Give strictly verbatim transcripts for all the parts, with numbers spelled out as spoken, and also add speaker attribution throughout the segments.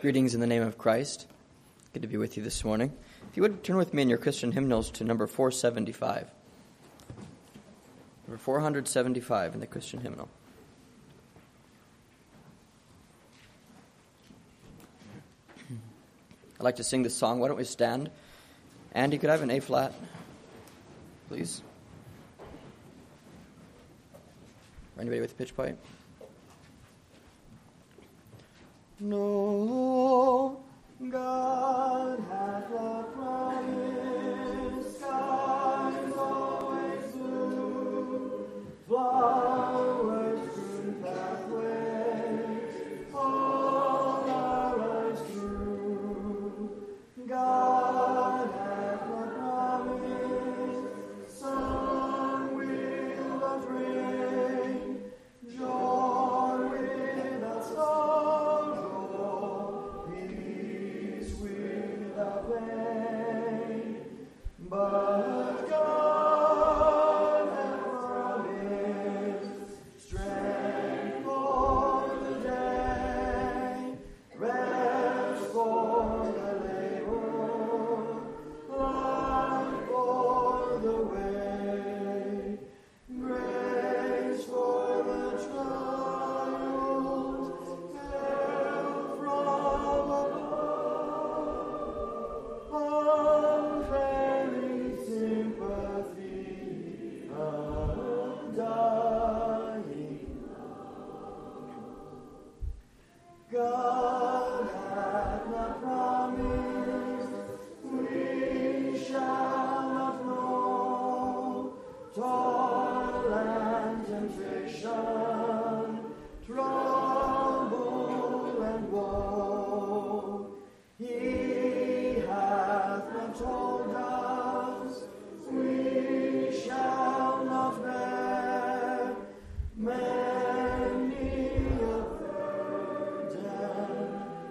Speaker 1: Greetings in the name of Christ. Good to be with you this morning. If you would turn with me in your Christian hymnals to number four seventy-five. Number four seventy-five in the Christian hymnal. I'd like to sing this song. Why don't we stand? Andy, could I have an A flat, please? Or anybody with a pitch pipe? No, God hath a promise, skies always blue, flowers strewn pathways, all our lives through. God hath a promise, sun without rain, joy without sorrow, peace without pain. But God hath promised strength for the day, rest for the labor, life for the way, grace for the trials, help from above, unfailing sympathy, undying God hath not promised, we shall not know, toil and temptation, trouble and woe. He hath not told us, we shall not bear many a burden,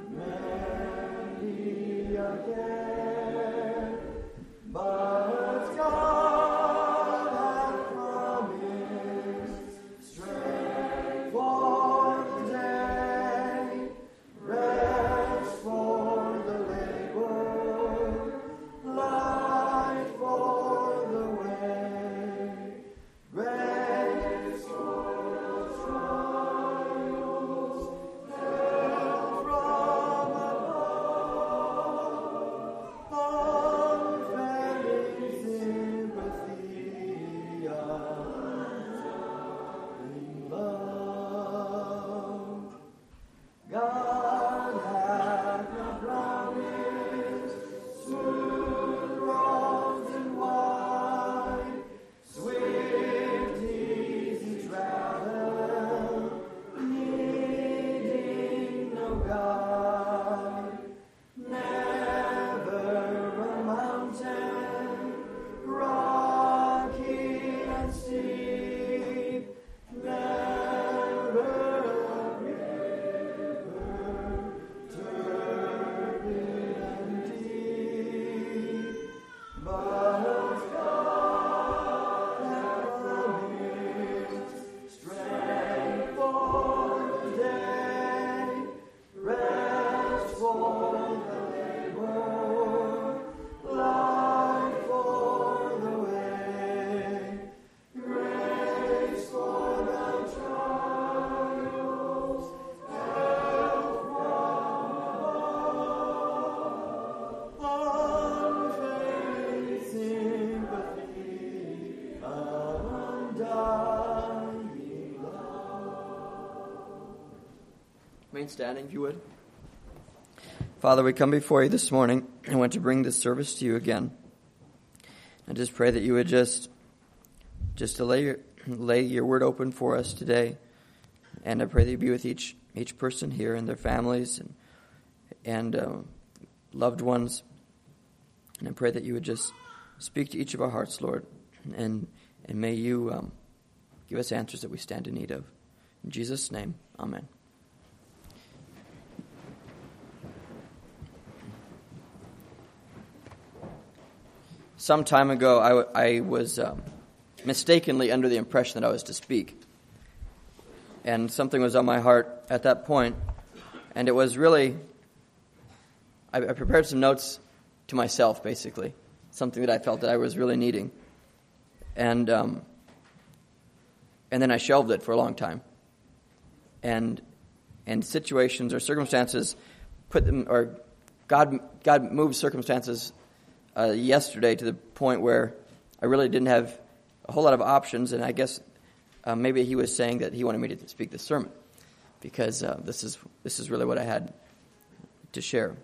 Speaker 1: many a care. But God hath promised strength for the day, rest for the labor, light for the way, grace for the trials, help from above, unfailing sympathy, undying love. God hath not promised smooth roads and wide, swift, easy travel, needing no guide. Never a mountain, rocky and steep, never a river, turbid and deep. But God hath promised strength for the day, rest for the labor, light for the way, grace for the trials, help from above, unfailing sympathy, undying love. Remain standing, if you would. Father, we come before you this morning and want to bring this service to you again. I just pray that you would just just to lay your, lay your word open for us today. And I pray that you be with each each person here and their families and and uh, loved ones. And I pray that you would just speak to each of our hearts, Lord, and and may you um, give us answers that we stand in need of. In Jesus' name, amen. Some time ago, I, w- I was um, mistakenly under the impression that I was to speak. And something was on my heart at that point, and it was really I, I prepared some notes to myself, basically, something that I felt that I was really needing. And um, and then I shelved it for a long time. And and situations or circumstances put them, or God God moved circumstances uh, yesterday to the point where I really didn't have a whole lot of options, and I guess uh, maybe he was saying that he wanted me to speak this sermon because uh, this is this is really what I had to share.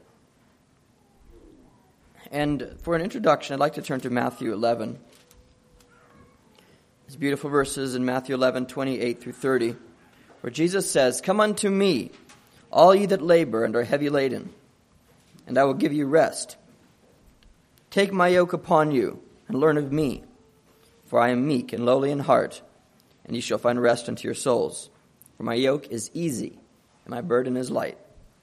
Speaker 1: And for an introduction, I'd like to turn to Matthew eleven. These beautiful verses in Matthew eleven, twenty-eight through thirty, where Jesus says, "Come unto me, all ye that labor and are heavy laden, and I will give you rest. Take my yoke upon you, and learn of me, for I am meek and lowly in heart, and ye shall find rest unto your souls. For my yoke is easy, and my burden is light."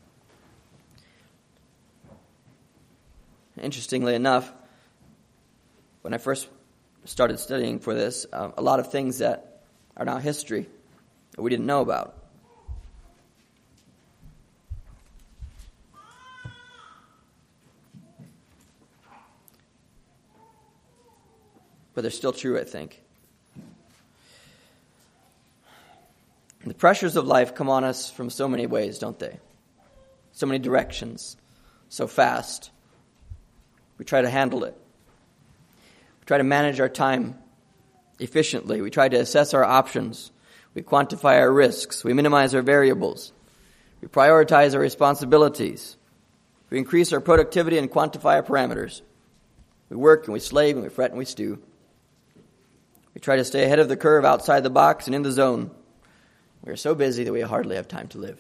Speaker 1: Interestingly enough, when I first started studying for this, uh, a lot of things that are now history that we didn't know about. But they're still true, I think. The pressures of life come on us from so many ways, don't they? So many directions, so fast. We try to handle it. We try to manage our time efficiently. We try to assess our options. We quantify our risks. We minimize our variables. We prioritize our responsibilities. We increase our productivity and quantify our parameters. We work and we slave and we fret and we stew. We try to stay ahead of the curve, outside the box and in the zone. We are so busy that we hardly have time to live.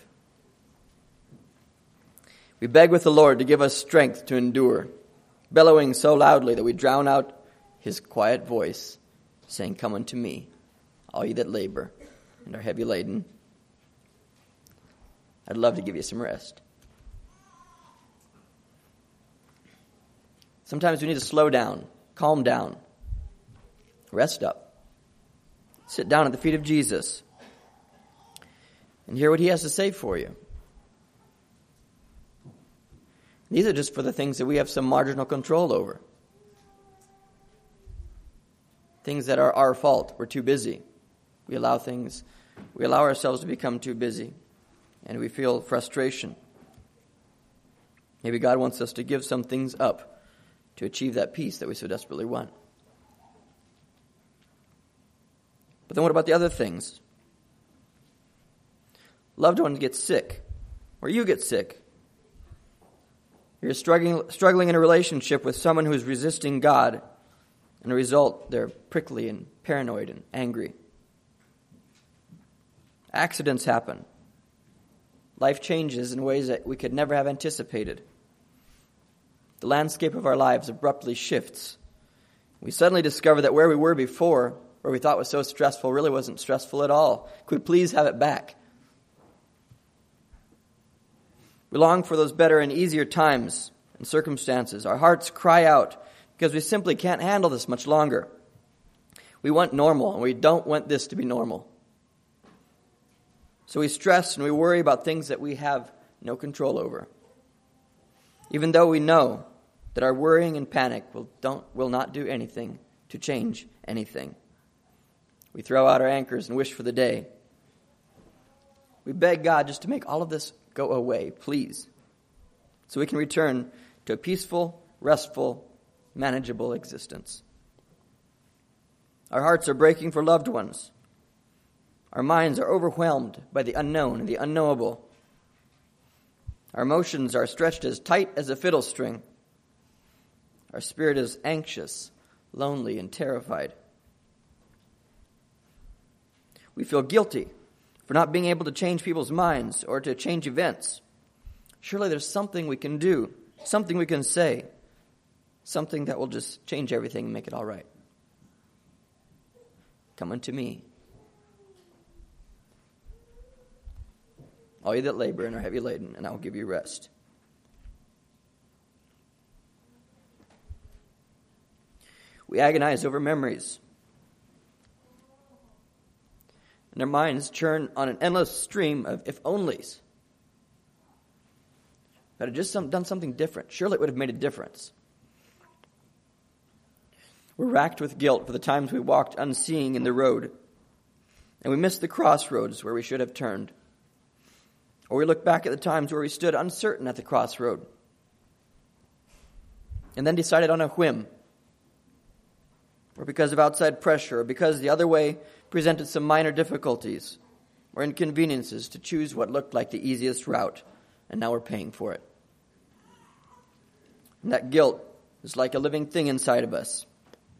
Speaker 1: We beg with the Lord to give us strength to endure, bellowing so loudly that we drown out his quiet voice, saying, "Come unto me, all ye that labor and are heavy laden. I'd love to give you some rest." Sometimes we need to slow down, calm down, rest up, sit down at the feet of Jesus, and hear what he has to say for you. These are just for the things that we have some marginal control over. Things that are our fault. We're too busy. We allow things, we allow ourselves to become too busy, and we feel frustration. Maybe God wants us to give some things up to achieve that peace that we so desperately want. But then what about the other things? Loved ones get sick, or you get sick. You're struggling, struggling in a relationship with someone who's resisting God, and as a result, they're prickly and paranoid and angry. Accidents happen. Life changes in ways that we could never have anticipated. The landscape of our lives abruptly shifts. We suddenly discover that where we were before, where we thought was so stressful, really wasn't stressful at all. Could we please have it back? We long for those better and easier times and circumstances. Our hearts cry out because we simply can't handle this much longer. We want normal, and we don't want this to be normal. So we stress and we worry about things that we have no control over, even though we know that our worrying and panic will, don't, will not do anything to change anything. We throw out our anchors and wish for the day. We beg God just to make all of this go away, please, so we can return to a peaceful, restful, manageable existence. Our hearts are breaking for loved ones. Our minds are overwhelmed by the unknown and the unknowable. Our emotions are stretched as tight as a fiddle string. Our spirit is anxious, lonely, and terrified. We feel guilty for not being able to change people's minds or to change events. Surely there's something we can do, something we can say, something that will just change everything and make it all right. Come unto me, all you that labor and are heavy laden, and I will give you rest. We agonize over memories, and our minds churn on an endless stream of if-onlys. Had I just some, done something different, surely it would have made a difference. We're racked with guilt for the times we walked unseeing in the road, and we missed the crossroads where we should have turned. Or we look back at the times where we stood uncertain at the crossroad, and then decided on a whim, or because of outside pressure, or because the other way presented some minor difficulties or inconveniences, to choose what looked like the easiest route, and now we're paying for it. And that guilt is like a living thing inside of us.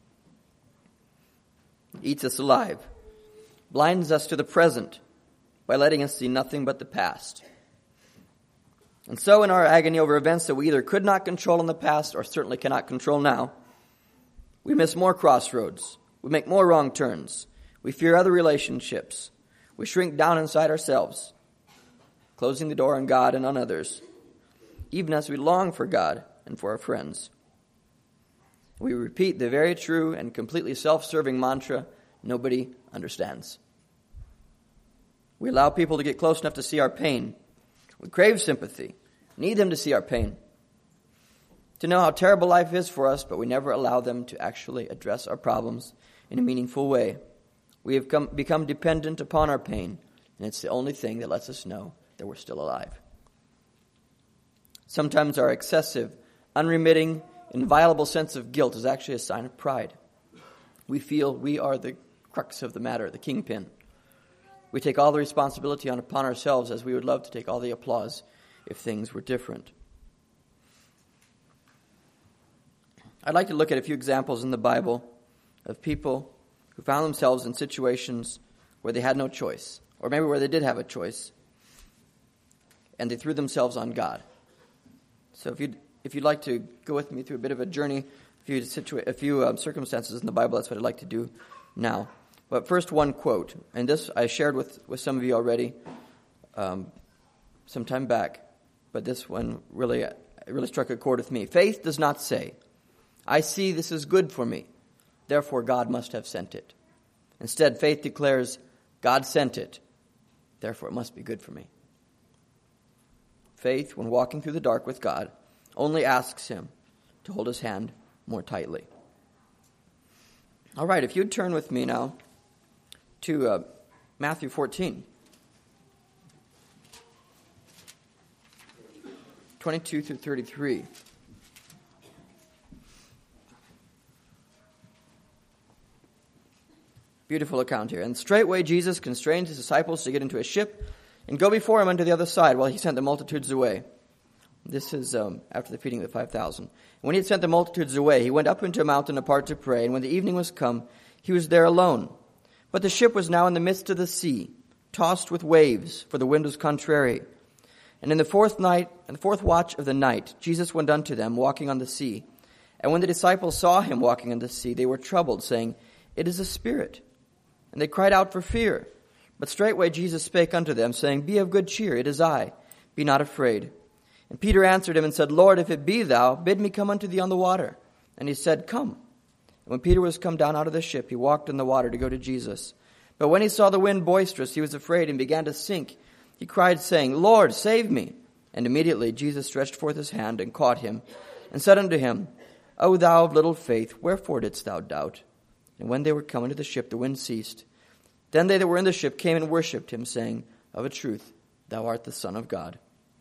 Speaker 1: It eats us alive, blinds us to the present by letting us see nothing but the past. And so in our agony over events that we either could not control in the past or certainly cannot control now, we miss more crossroads. We make more wrong turns. We fear other relationships. We shrink down inside ourselves, closing the door on God and on others, even as we long for God and for our friends. We repeat the very true and completely self-serving mantra, nobody understands. We allow people to get close enough to see our pain. We crave sympathy, need them to see our pain, to know how terrible life is for us, but we never allow them to actually address our problems in a meaningful way. We have come, become dependent upon our pain, and it's the only thing that lets us know that we're still alive. Sometimes our excessive, unremitting, inviolable sense of guilt is actually a sign of pride. We feel we are the crux of the matter, the kingpin. We take all the responsibility on upon ourselves, as we would love to take all the applause if things were different. I'd like to look at a few examples in the Bible of people who found themselves in situations where they had no choice, or maybe where they did have a choice, and they threw themselves on God. So if you'd, if you'd like to go with me through a bit of a journey, a few, situa- a few um, circumstances in the Bible, that's what I'd like to do now. But first, one quote, and this I shared with, with some of you already um, some time back, but this one really, it really struck a chord with me. Faith does not say, I see this is good for me, therefore God must have sent it. Instead, faith declares, God sent it, therefore it must be good for me. Faith, when walking through the dark with God, only asks him to hold his hand more tightly. All right, if you'd turn with me now to uh, Matthew fourteen, twenty-two through thirty-three. Beautiful account here. And straightway Jesus constrained his disciples to get into a ship and go before him unto the other side while he sent the multitudes away. This is um, after the feeding of the five thousand. When he had sent the multitudes away, he went up into a mountain apart to pray. And when the evening was come, he was there alone. But the ship was now in the midst of the sea, tossed with waves, for the wind was contrary. And in the fourth night, in the fourth watch of the night, Jesus went unto them, walking on the sea. And when the disciples saw him walking on the sea, they were troubled, saying, It is a spirit. And they cried out for fear. But straightway Jesus spake unto them, saying, Be of good cheer, it is I, be not afraid. And Peter answered him and said, Lord, if it be thou, bid me come unto thee on the water. And he said, Come. And when Peter was come down out of the ship, he walked in the water to go to Jesus. But when he saw the wind boisterous, he was afraid and began to sink. He cried, saying, Lord, save me. And immediately Jesus stretched forth his hand and caught him, and said unto him, O thou of little faith, wherefore didst thou doubt? And when they were come into the ship, the wind ceased. Then they that were in the ship came and worshipped him, saying, Of a truth, thou art the Son of God.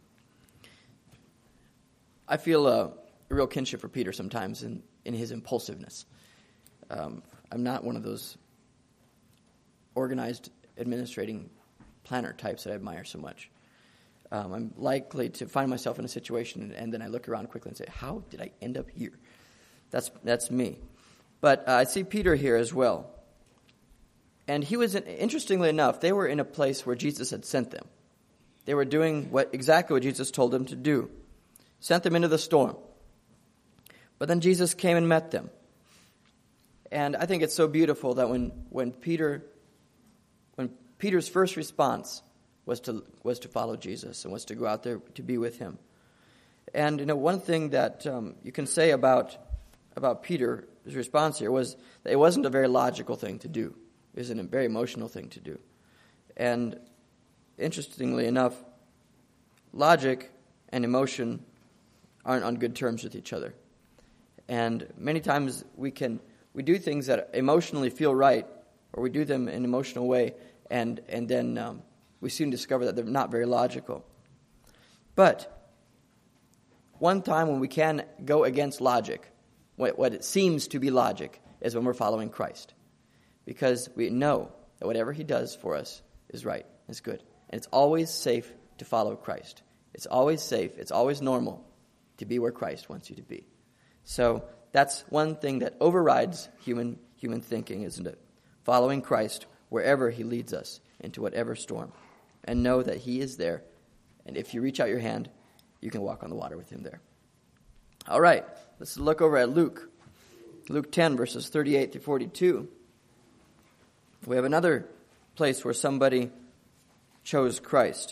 Speaker 1: I feel a, a real kinship for Peter sometimes in, in his impulsiveness. Um, I'm not one of those organized, administrating planner types that I admire so much. Um, I'm likely to find myself in a situation, and, and then I look around quickly and say, how did I end up here? That's that's me. But uh, I see Peter here as well. And he was, interestingly enough, they were in a place where Jesus had sent them. They were doing what exactly what Jesus told them to do. Sent them into the storm. But then Jesus came and met them. And I think it's so beautiful that when, when Peter, when Peter's first response was to was to follow Jesus and was to go out there to be with him. And you know, one thing that um, you can say about about Peter's response here was that it wasn't a very logical thing to do. It was a very emotional thing to do. And interestingly enough, logic and emotion aren't on good terms with each other. And many times we can we do things that emotionally feel right, or we do them in an emotional way, and, and then um, we soon discover that they're not very logical. But one time when we can go against logic, what, what it seems to be logic, is when we're following Christ. Because we know that whatever he does for us is right, is good. And it's always safe to follow Christ. It's always safe, it's always normal to be where Christ wants you to be. So that's one thing that overrides human human thinking, isn't it? Following Christ wherever he leads us, into whatever storm. And know that he is there. And if you reach out your hand, you can walk on the water with him there. All right, let's look over at Luke. Luke ten, verses thirty-eight through forty-two. We have another place where somebody chose Christ.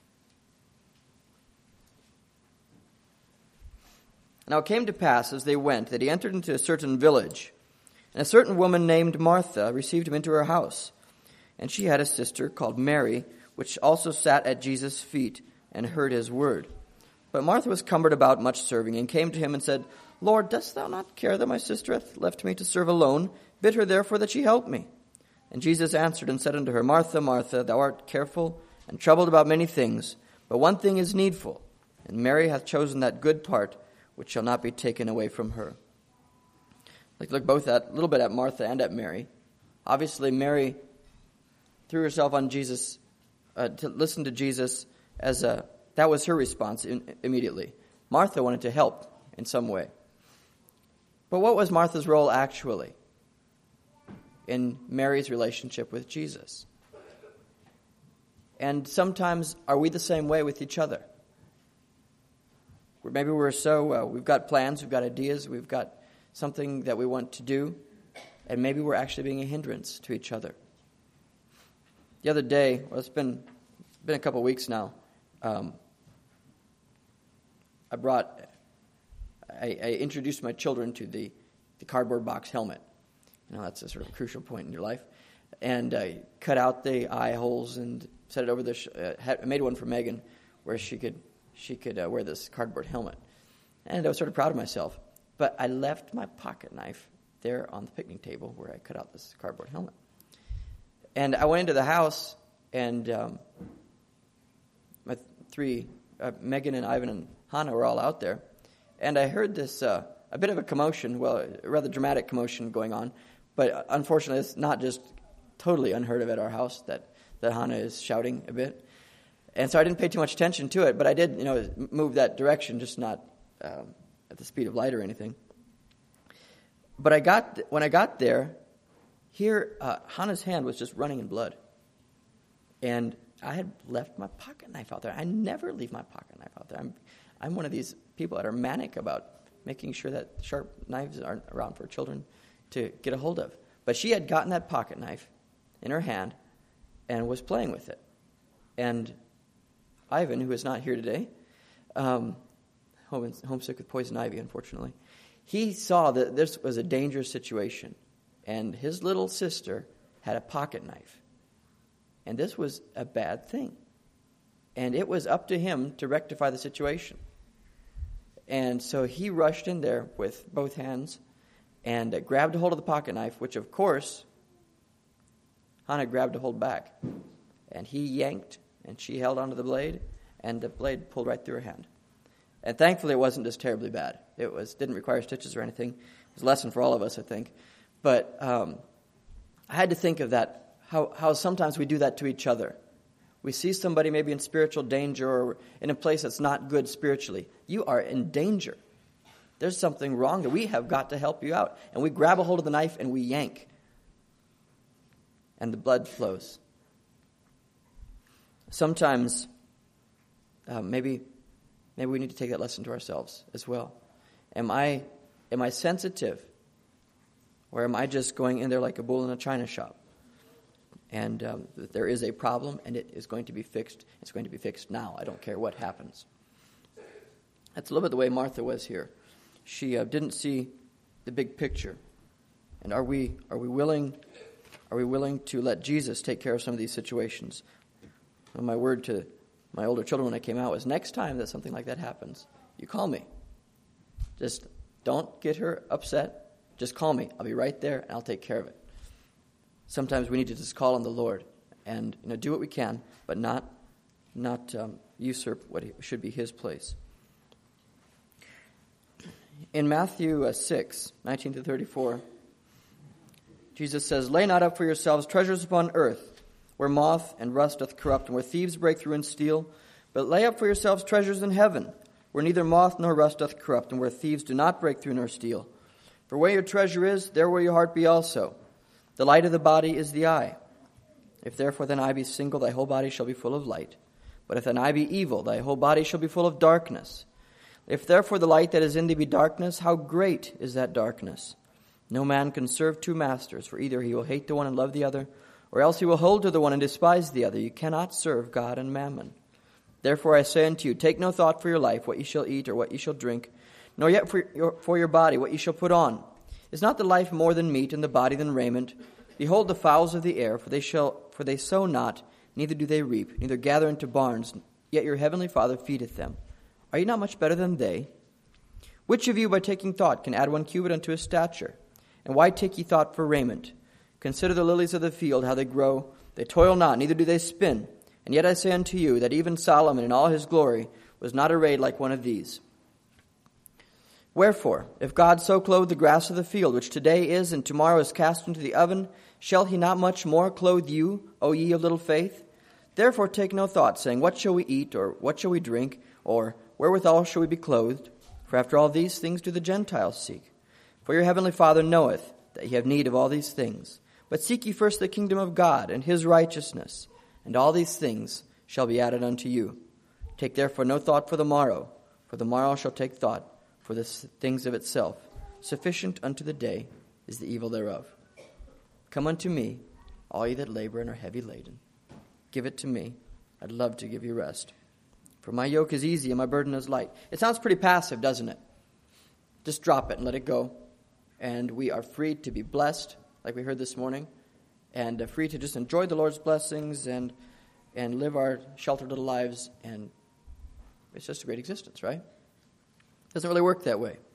Speaker 1: Now it came to pass as they went that he entered into a certain village, and a certain woman named Martha received him into her house. And she had a sister called Mary, which also sat at Jesus' feet and heard his word. But Martha was cumbered about much serving, and came to him and said, Lord, dost thou not care that my sister hath left me to serve alone? Bid her therefore that she help me. And Jesus answered and said unto her, Martha, Martha, thou art careful and troubled about many things, but one thing is needful, and Mary hath chosen that good part, which shall not be taken away from her. I'd like to look both at a little bit at Martha and at Mary. Obviously, Mary threw herself on Jesus uh, to listen to Jesus as a that was her response in, immediately. Martha wanted to help in some way. But what was Martha's role actually in Mary's relationship with Jesus? And sometimes, are we the same way with each other? Maybe we're so, uh, we've got plans, we've got ideas, we've got something that we want to do, and maybe we're actually being a hindrance to each other. The other day, well, it's been been a couple weeks now, um, I brought, I, I introduced my children to the, the cardboard box helmet. You know, that's a sort of crucial point in your life. And I cut out the eye holes and set it over the, sh- uh, had, I made one for Megan where she could she could uh, wear this cardboard helmet. And I was sort of proud of myself. But I left my pocket knife there on the picnic table where I cut out this cardboard helmet. And I went into the house, and um, my three, uh, Megan and Ivan and Hannah were all out there. And I heard this, uh, a bit of a commotion, well, a rather dramatic commotion going on. But unfortunately, it's not just totally unheard of at our house that, that Hannah is shouting a bit. And so I didn't pay too much attention to it, but I did, you know, move that direction, just not um, at the speed of light or anything. But I got when I got there, here uh, Hannah's hand was just running in blood, and I had left my pocket knife out there. I never leave my pocket knife out there. I'm I'm one of these people that are manic about making sure that sharp knives aren't around for children to get a hold of. But she had gotten that pocket knife in her hand and was playing with it, and Ivan, who is not here today, um, home, homesick with poison ivy, unfortunately, he saw that this was a dangerous situation, and his little sister had a pocket knife, and this was a bad thing, and it was up to him to rectify the situation. And so he rushed in there with both hands and uh, grabbed a hold of the pocket knife, which, of course, Hannah grabbed a hold back, and he yanked. And she held onto the blade, and the blade pulled right through her hand. And thankfully, it wasn't just terribly bad. It was didn't require stitches or anything. It was a lesson for all of us, I think. But um, I had to think of that, how, how sometimes we do that to each other. We see somebody maybe in spiritual danger or in a place that's not good spiritually. You are in danger. There's something wrong that we have got to help you out. And we grab a hold of the knife and we yank. And the blood flows. Sometimes, uh, maybe, maybe we need to take that lesson to ourselves as well. Am I, am I sensitive, or am I just going in there like a bull in a china shop? And um, there is a problem, and it is going to be fixed. It's going to be fixed now. I don't care what happens. That's a little bit the way Martha was here. She uh, didn't see the big picture. And are we, are we willing, are we willing to let Jesus take care of some of these situations? My word to my older children when I came out was, next time that something like that happens, you call me. Just don't get her upset. Just call me. I'll be right there, and I'll take care of it. Sometimes we need to just call on the Lord and, you know, do what we can, but not not um, usurp what should be his place. In Matthew uh, six, nineteen to thirty-four, Jesus says, "Lay not up for yourselves treasures upon earth, where moth and rust doth corrupt, and where thieves break through and steal. But lay up for yourselves treasures in heaven, where neither moth nor rust doth corrupt, and where thieves do not break through nor steal. For where your treasure is, there will your heart be also. The light of the body is the eye. If therefore thine eye be single, thy whole body shall be full of light. But if thine eye be evil, thy whole body shall be full of darkness. If therefore the light that is in thee be darkness, how great is that darkness? No man can serve two masters, for either he will hate the one and love the other, or else he will hold to the one and despise the other. You cannot serve God and mammon. Therefore I say unto you, take no thought for your life, what ye shall eat or what ye shall drink, nor yet for your, for your body, what ye shall put on. Is not the life more than meat, and the body than raiment? Behold the fowls of the air, for they shall, for they sow not, neither do they reap, neither gather into barns, yet your heavenly Father feedeth them. Are ye not much better than they? Which of you by taking thought can add one cubit unto his stature? And why take ye thought for raiment? Consider the lilies of the field, how they grow. They toil not, neither do they spin. And yet I say unto you, that even Solomon in all his glory was not arrayed like one of these. Wherefore, if God so clothe the grass of the field, which today is and tomorrow is cast into the oven, shall he not much more clothe you, O ye of little faith? Therefore take no thought, saying, what shall we eat, or what shall we drink, or wherewithal shall we be clothed? For after all these things do the Gentiles seek. For your heavenly Father knoweth that ye have need of all these things. But seek ye first the kingdom of God and his righteousness, and all these things shall be added unto you. Take therefore no thought for the morrow, for the morrow shall take thought for the things of itself. Sufficient unto the day is the evil thereof. Come unto me, all ye that labor and are heavy laden. Give it to me. I'd love to give you rest. For my yoke is easy and my burden is light. It sounds pretty passive, doesn't it? Just drop it and let it go. And we are free to be blessed, like we heard this morning, and uh, free to just enjoy the Lord's blessings and and live our sheltered little lives. And it's just a great existence, right? Doesn't really work that way.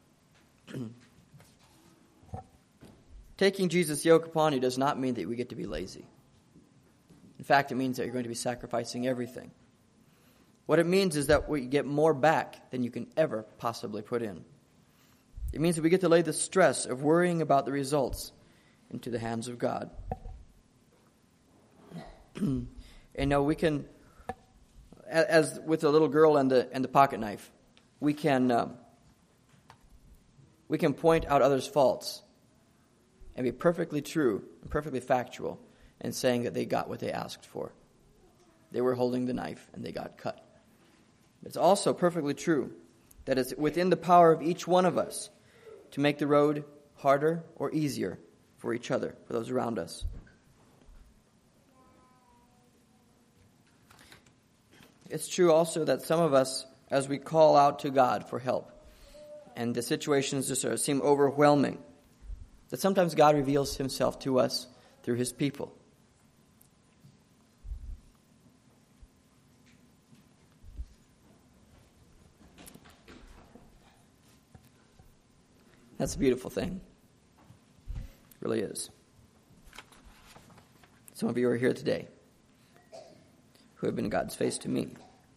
Speaker 1: Taking Jesus' yoke upon you does not mean that we get to be lazy. In fact, it means that you're going to be sacrificing everything. What it means is that we get more back than you can ever possibly put in. It means that we get to lay the stress of worrying about the results into the hands of God. And no, we can, as with the little girl and the and the pocket knife, we can um, we can point out others' faults and be perfectly true and perfectly factual in saying that they got what they asked for. They were holding the knife and they got cut. It's also perfectly true that it's within the power of each one of us to make the road harder or easier for each other, for those around us. It's true also that some of us, as we call out to God for help, and the situations just sort of seem overwhelming, that sometimes God reveals himself to us through his people. That's a beautiful thing. It really is. Some of you are here today who have been God's face to me.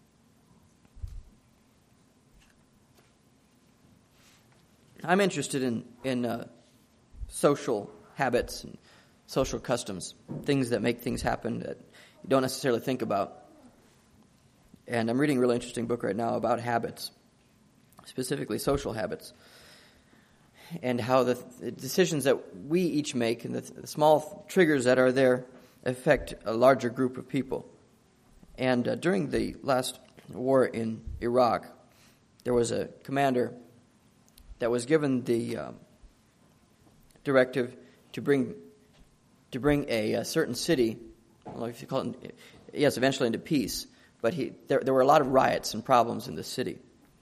Speaker 1: I'm interested in, in uh, social habits and social customs, things that make things happen that you don't necessarily think about. And I'm reading a really interesting book right now about habits, specifically social habits, and how the, the decisions that we each make and the, the small triggers that are there affect a larger group of people. And uh, during the last war in Iraq, there was a commander that was given the uh, directive to bring to bring a, a certain city, I don't know if you call it, yes, eventually into peace. But he there, there were a lot of riots and problems in the city.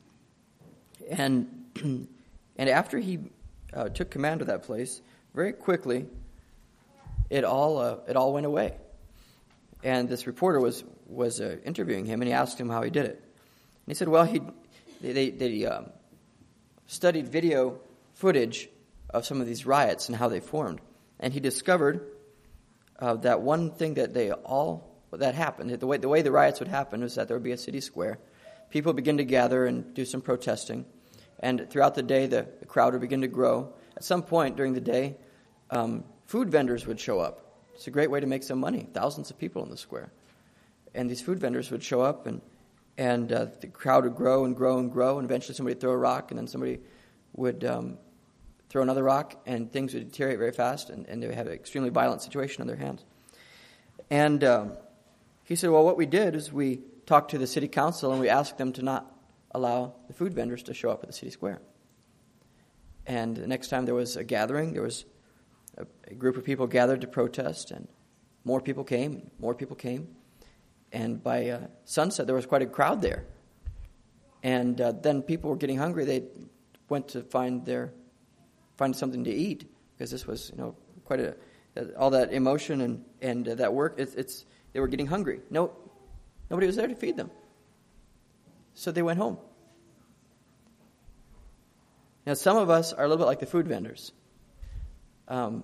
Speaker 1: And and after he uh, took command of that place, very quickly, it all uh, it all went away. And this reporter was was uh, interviewing him, and he asked him how he did it. And he said, well, he they, they, they um, studied video footage of some of these riots and how they formed. And he discovered uh, that one thing that they all, that happened, the way, the way the riots would happen was that there would be a city square. People begin to gather and do some protesting. And throughout the day, the, the crowd would begin to grow. At some point during the day, um, food vendors would show up. It's a great way to make some money. Thousands of people in the square. And these food vendors would show up, and and uh, the crowd would grow and grow and grow, and eventually somebody would throw a rock, and then somebody would um, throw another rock, and things would deteriorate very fast, and, and they would have an extremely violent situation on their hands. And um, he said, well, what we did is we talked to the city council, and we asked them to not allow the food vendors to show up at the city square. And the next time there was a gathering, there was a, a group of people gathered to protest, and more people came, and more people came. And by uh, sunset, there was quite a crowd there. And uh, then people were getting hungry. They went to find their find something to eat, because this was, you know, quite a all that emotion and and uh, that work. It's, it's they were getting hungry. No, nobody was there to feed them, so they went home. Now, some of us are a little bit like the food vendors. Um,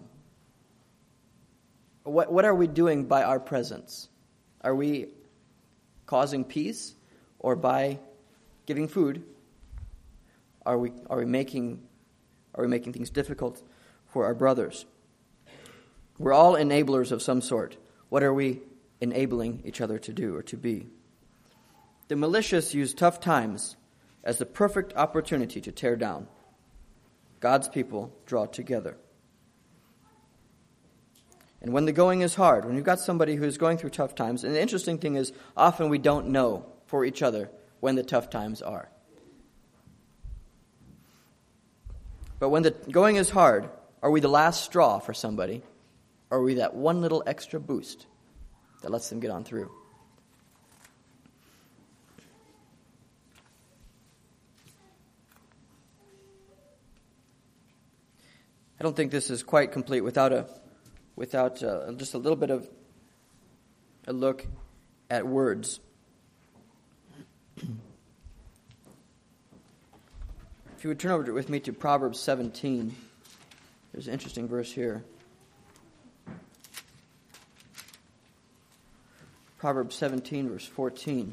Speaker 1: what what are we doing by our presence? Are we causing peace, or by giving food, are we are we making are we making things difficult for our brothers? We're all enablers of some sort. What are we enabling each other to do or to be? The malicious use tough times as the perfect opportunity to tear down. God's people draw together. And when the going is hard, when you've got somebody who's going through tough times, and the interesting thing is, often we don't know for each other when the tough times are. But when the going is hard, are we the last straw for somebody? Or are we that one little extra boost that lets them get on through? I don't think this is quite complete without a without uh, just a little bit of a look at words. If you would turn over with me to Proverbs seventeen, there's an interesting verse here. Proverbs seventeen, verse fourteen.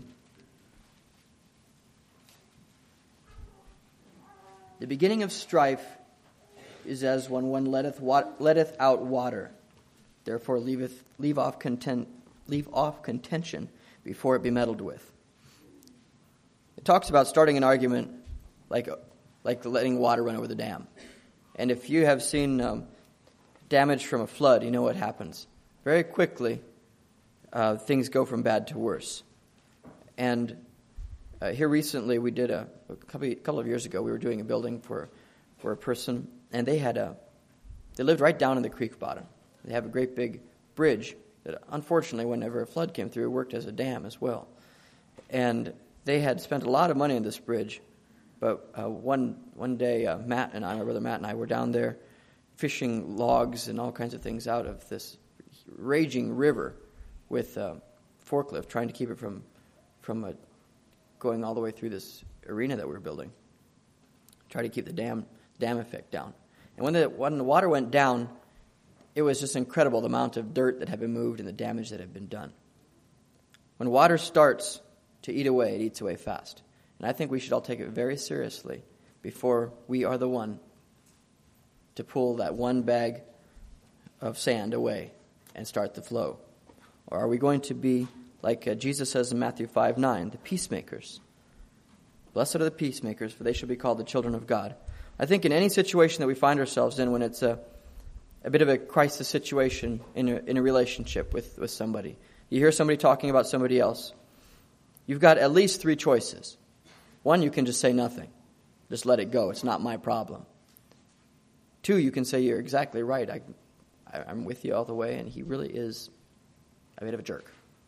Speaker 1: The beginning of strife is as when one letteth, wa- letteth out water. Therefore leaveth, leave off content, leave off contention before it be meddled with. It talks about starting an argument like like letting water run over the dam. And if you have seen um, damage from a flood, you know what happens. Very quickly, uh, things go from bad to worse. And uh, here recently, we did a, a couple, a couple of years ago, we were doing a building for for a person, and they had a they lived right down in the creek bottom. They have a great big bridge that, unfortunately, whenever a flood came through, it worked as a dam as well. And they had spent a lot of money on this bridge. But uh, one one day, uh, Matt and I, my brother Matt and I, were down there fishing logs and all kinds of things out of this raging river with a forklift, trying to keep it from from uh, going all the way through this arena that we were building. Try to keep the dam dam effect down. And when the when the water went down, it was just incredible the amount of dirt that had been moved and the damage that had been done. When water starts to eat away, it eats away fast. And I think we should all take it very seriously before we are the one to pull that one bag of sand away and start the flow. Or are we going to be, like uh, Jesus says in Matthew five nine, the peacemakers? Blessed are the peacemakers, for they shall be called the children of God. I think in any situation that we find ourselves in, when it's a, a bit of a crisis situation in a, in a relationship with, with somebody, you hear somebody talking about somebody else, you've got at least three choices. One, you can just say nothing. Just let it go. It's not my problem. Two, you can say, you're exactly right. I, I, I'm with you all the way, and he really is a bit of a jerk.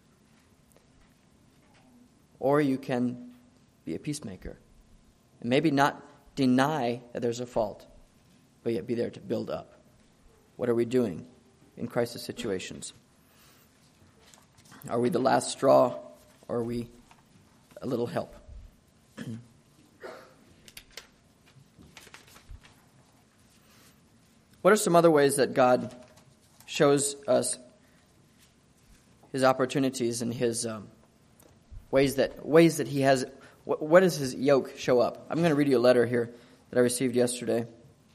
Speaker 1: Or you can be a peacemaker and maybe not deny that there's a fault, but yet be there to build up. What are we doing in crisis situations? Are we the last straw, or are we a little help? What are some other ways that God shows us his opportunities and his um, ways that ways that he has? What, what does his yoke show up? I'm going to read you a letter here that I received yesterday,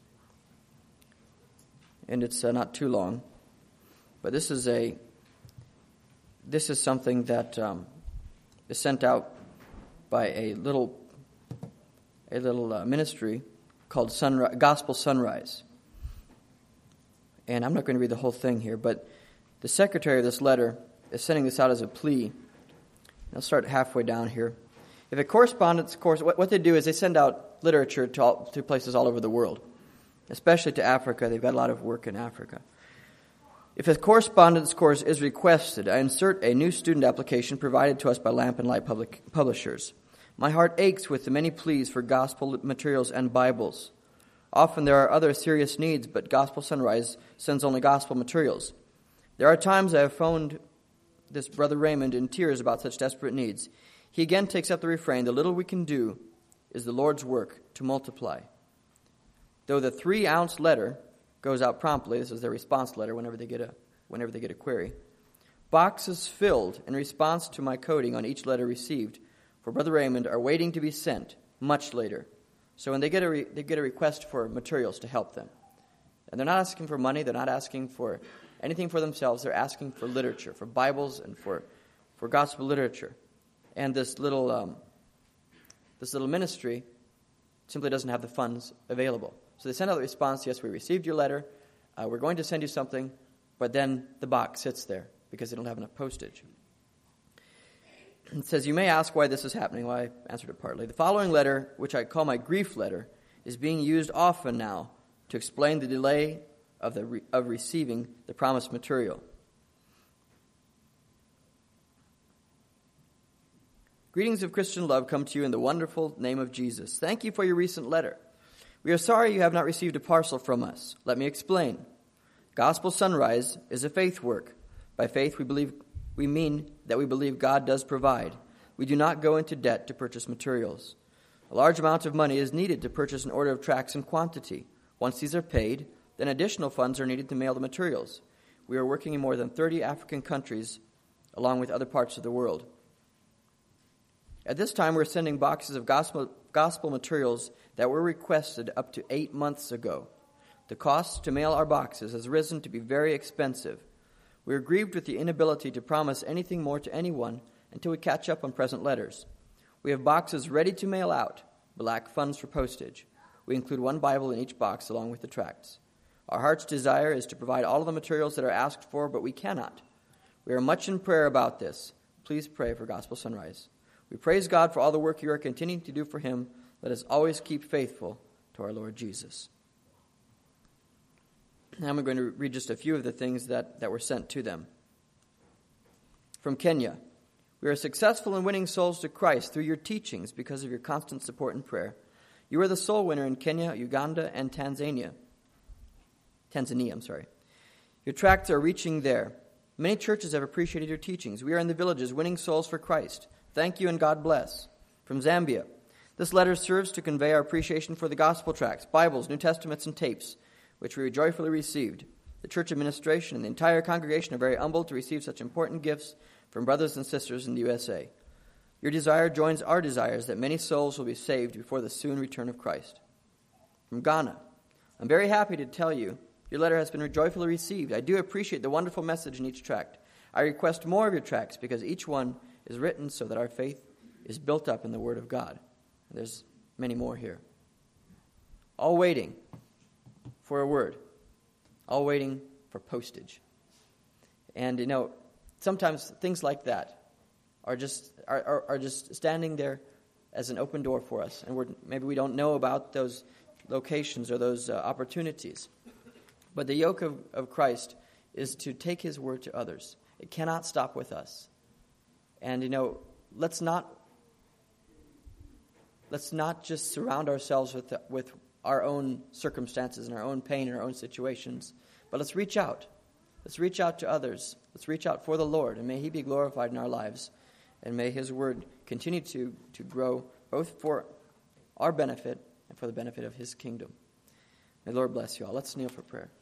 Speaker 1: and it's uh, not too long, but this is a this is something that um, is sent out by a little a little uh, ministry called Sunri- Gospel Sunrise. And I'm not going to read the whole thing here, but the secretary of this letter is sending this out as a plea. I'll start halfway down here. If a correspondence course, what, what they do is they send out literature to, all, to places all over the world, especially to Africa. They've got a lot of work in Africa. If a correspondence course is requested, I insert a new student application provided to us by Lamp and Light Public Publishers. My heart aches with the many pleas for gospel materials and Bibles. Often there are other serious needs, but Gospel Sunrise sends only gospel materials. There are times I have phoned this Brother Raymond in tears about such desperate needs. He again takes up the refrain, the little we can do is the Lord's work to multiply. Though the three-ounce letter goes out promptly, this is their response letter whenever they get a whenever they get a query. Boxes filled in response to my coding on each letter received for Brother Raymond are waiting to be sent much later. So when they get a re, they get a request for materials to help them, and they're not asking for money, they're not asking for anything for themselves, they're asking for literature, for Bibles and for, for gospel literature. And this little um, this little ministry simply doesn't have the funds available. So they send out the response, yes, we received your letter, uh, we're going to send you something, but then the box sits there because they don't have enough postage. It says, you may ask why this is happening. Well, I answered it partly. The following letter, which I call my grief letter, is being used often now to explain the delay of the re- of receiving the promised material. Greetings of Christian love come to you in the wonderful name of Jesus. Thank you for your recent letter. We are sorry you have not received a parcel from us. Let me explain. Gospel Sunrise is a faith work. By faith we believe we mean that we believe God does provide. We do not go into debt to purchase materials. A large amount of money is needed to purchase an order of tracts in quantity. Once these are paid, then additional funds are needed to mail the materials. We are working in more than thirty African countries, along with other parts of the world. At this time, we're sending boxes of gospel, gospel materials that were requested up to eight months ago. The cost to mail our boxes has risen to be very expensive. We are grieved with the inability to promise anything more to anyone until we catch up on present letters. We have boxes ready to mail out, but lack funds for postage. We include one Bible in each box along with the tracts. Our heart's desire is to provide all of the materials that are asked for, but we cannot. We are much in prayer about this. Please pray for Gospel Sunrise. We praise God for all the work you are continuing to do for him. Let us always keep faithful to our Lord Jesus. Now I'm going to read just a few of the things that, that were sent to them. From Kenya, we are successful in winning souls to Christ through your teachings because of your constant support and prayer. You are the soul winner in Kenya, Uganda, and Tanzania. Tanzania, I'm sorry. Your tracts are reaching there. Many churches have appreciated your teachings. We are in the villages winning souls for Christ. Thank you and God bless. From Zambia, this letter serves to convey our appreciation for the gospel tracts, Bibles, New Testaments, and tapes, which we joyfully received. The church administration and the entire congregation are very humbled to receive such important gifts from brothers and sisters in the U S A. Your desire joins our desires that many souls will be saved before the soon return of Christ. From Ghana, I'm very happy to tell you your letter has been joyfully received. I do appreciate the wonderful message in each tract. I request more of your tracts because each one is written so that our faith is built up in the Word of God. And there's many more here. All waiting for a word. All waiting for postage. And, you know, sometimes things like that are just are, are, are just standing there as an open door for us. And we're, maybe we don't know about those locations or those uh, opportunities. But the yoke of, of Christ is to take his word to others. It cannot stop with us. And, you know, let's not let's not just surround ourselves with with our own circumstances and our own pain and our own situations, but let's reach out. Let's reach out to others. Let's reach out for the Lord, and may he be glorified in our lives. And may his word continue to, to grow, both for our benefit and for the benefit of his kingdom. May the Lord bless you all. Let's kneel for prayer.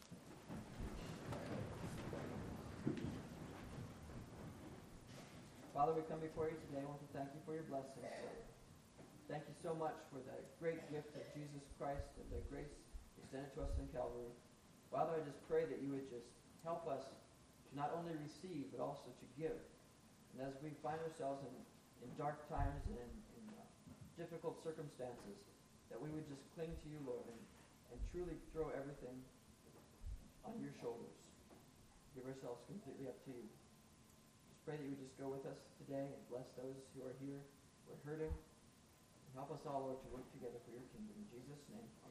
Speaker 1: Father, we come before you today. I want to thank you for your blessings. Thank you so much for the great gift of Jesus Christ and the grace extended to us in Calvary. Father, I just pray that you would just help us to not only receive, but also to give. And as we find ourselves in, in dark times and in, in uh, difficult circumstances, that we would just cling to you, Lord, and, and truly throw everything on your shoulders. Give ourselves completely up to you. Just pray that you would just go with us today and bless those who are here, who are hurting, and help us all, Lord, to work together for your kingdom. In Jesus' name,